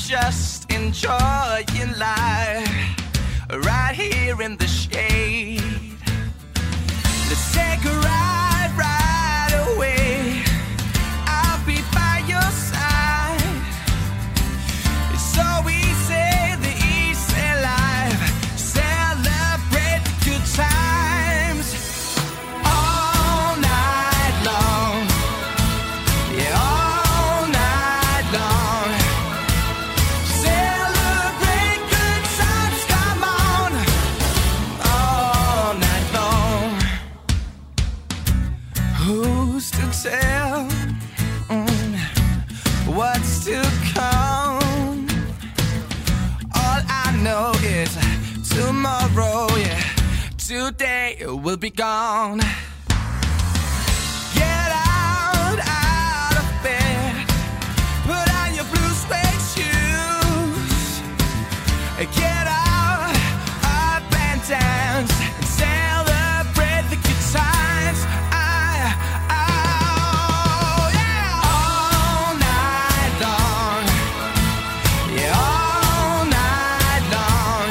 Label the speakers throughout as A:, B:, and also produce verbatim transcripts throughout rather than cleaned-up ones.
A: just enjoying life right here in the shade. Let's take a ride right away. I'll be by your side. It's so easy, the easy life. Celebrate the good times all night long. Yeah, all night long. Celebrate good times, come on, all night long. Who's to tell mm, what's to come? All I know is tomorrow, yeah, today will be gone. Get out, out of bed, put on your blue suede shoes, get out, up and dance, and celebrate the good times. I, oh, yeah, all night long, yeah, all night long.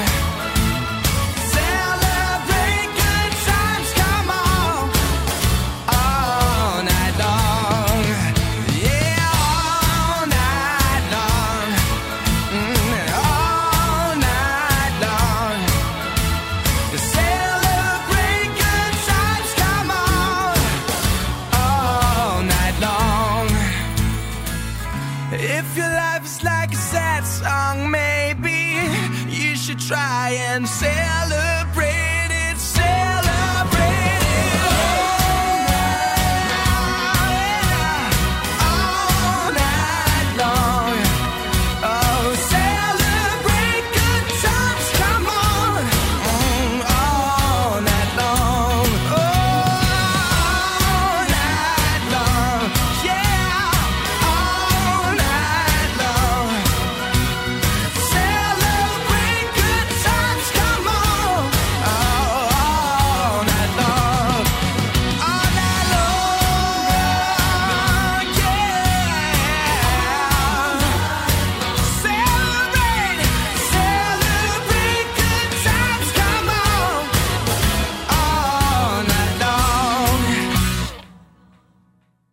A: Celebrate good times, come on, all night long, yeah, all night long, mm, all night long. Celebrate good times, come on, all night long. If your life is like a sad song, maybe you should try and celebrate